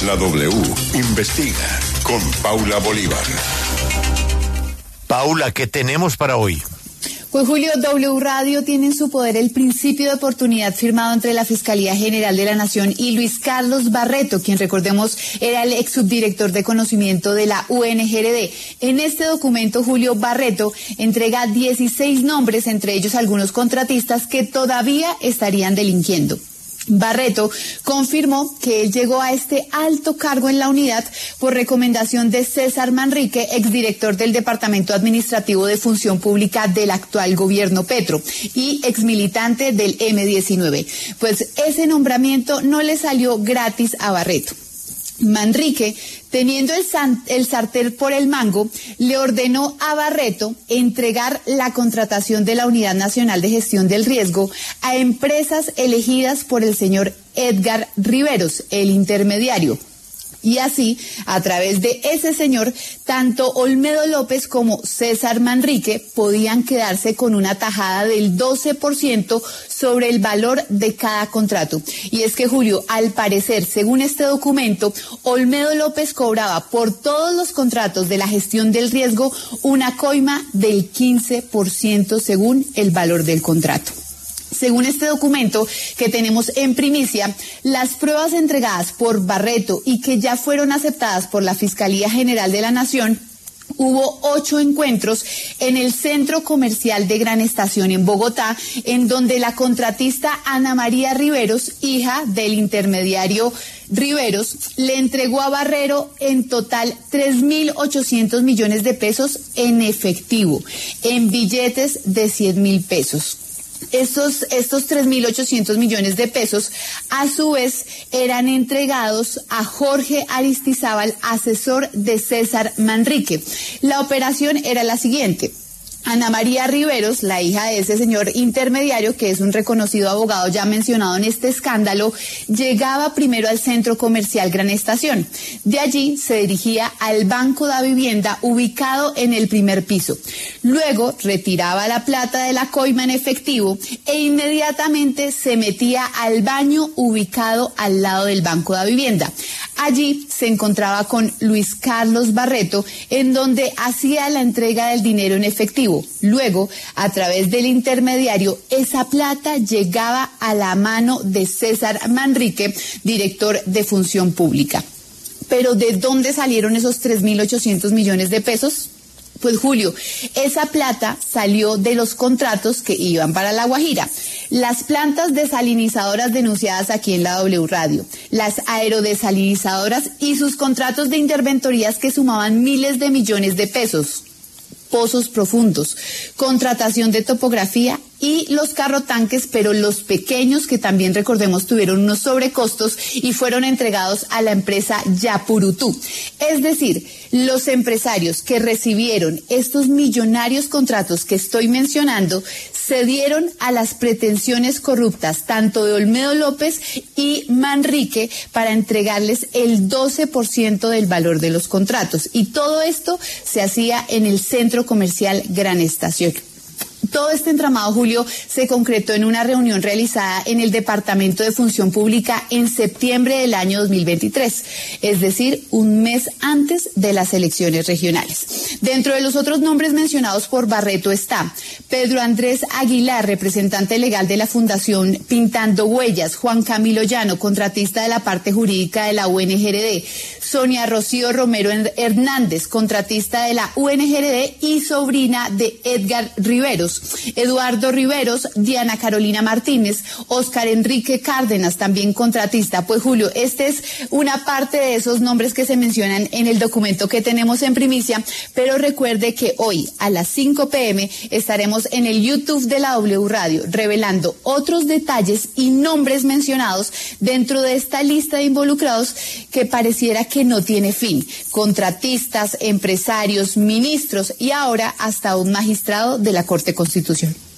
La W investiga con Paula Bolívar. Paula, ¿qué tenemos para hoy? Pues Julio, W Radio tiene en su poder el principio de oportunidad firmado entre la Fiscalía General de la Nación y Luis Carlos Barreto, quien recordemos era el ex subdirector de conocimiento de la UNGRD. En este documento, Julio, Barreto entrega 16 nombres, entre ellos algunos contratistas que todavía estarían delinquiendo. Barreto confirmó que él llegó a este alto cargo en la unidad por recomendación de César Manrique, exdirector del Departamento Administrativo de Función Pública del actual gobierno Petro y exmilitante del M-19. Pues ese nombramiento no le salió gratis a Barreto. Manrique, teniendo el sartén por el mango, le ordenó a Barreto entregar la contratación de la Unidad Nacional de Gestión del Riesgo a empresas elegidas por el señor Edgar Riveros, el intermediario. Y así, a través de ese señor, tanto Olmedo López como César Manrique podían quedarse con una tajada del 12% sobre el valor de cada contrato. Y es que, Julio, al parecer, según este documento, Olmedo López cobraba por todos los contratos de la gestión del riesgo una coima del 15% según el valor del contrato. Según este documento que tenemos en primicia, las pruebas entregadas por Barreto y que ya fueron aceptadas por la Fiscalía General de la Nación, hubo 8 encuentros en el Centro Comercial de Gran Estación en Bogotá, en donde la contratista Ana María Riveros, hija del intermediario Riveros, le entregó a Barreto en total 3.800 millones de pesos en efectivo, en billetes de 100.000 pesos. Estos 3.800 millones de pesos, a su vez, eran entregados a Jorge Aristizábal, asesor de César Manrique. La operación era la siguiente. Ana María Riveros, la hija de ese señor intermediario, que es un reconocido abogado ya mencionado en este escándalo, llegaba primero al Centro Comercial Gran Estación. De allí se dirigía al Banco de Vivienda ubicado en el primer piso. Luego retiraba la plata de la coima en efectivo e inmediatamente se metía al baño ubicado al lado del Banco de Vivienda. Allí se encontraba con Luis Carlos Barreto, en donde hacía la entrega del dinero en efectivo. Luego, a través del intermediario, esa plata llegaba a la mano de César Manrique, director de Función Pública. Pero ¿de dónde salieron esos 3.800 millones de pesos? Pues Julio, esa plata salió de los contratos que iban para La Guajira. Las plantas desalinizadoras denunciadas aquí en la W Radio, las aerodesalinizadoras y sus contratos de interventorías que sumaban miles de millones de pesos. Pozos profundos, contratación de topografía y los carrotanques, pero los pequeños que también recordemos tuvieron unos sobrecostos y fueron entregados a la empresa Yapurutú. Es decir, los empresarios que recibieron estos millonarios contratos que estoy mencionando cedieron a las pretensiones corruptas tanto de Olmedo López y Manrique para entregarles el 12% del valor de los contratos. Y todo esto se hacía en el Centro Comercial Gran Estación. Todo este entramado, Julio, se concretó en una reunión realizada en el Departamento de Función Pública en septiembre del año 2023, es decir, un mes antes de las elecciones regionales. Dentro de los otros nombres mencionados por Barreto está Pedro Andrés Aguilar, representante legal de la Fundación Pintando Huellas, Juan Camilo Llano, contratista de la parte jurídica de la UNGRD, Sonia Rocío Romero Hernández, contratista de la UNGRD y sobrina de Edgar Riveros, Eduardo Riveros, Diana Carolina Martínez, Óscar Enrique Cárdenas, también contratista. Pues Julio, esta es una parte de esos nombres que se mencionan en el documento que tenemos en primicia, pero recuerde que hoy a las 5 p.m. estaremos en el YouTube de la W Radio revelando otros detalles y nombres mencionados dentro de esta lista de involucrados que pareciera que no tiene fin. Contratistas, empresarios, ministros y ahora hasta un magistrado de la Corte Constitucional.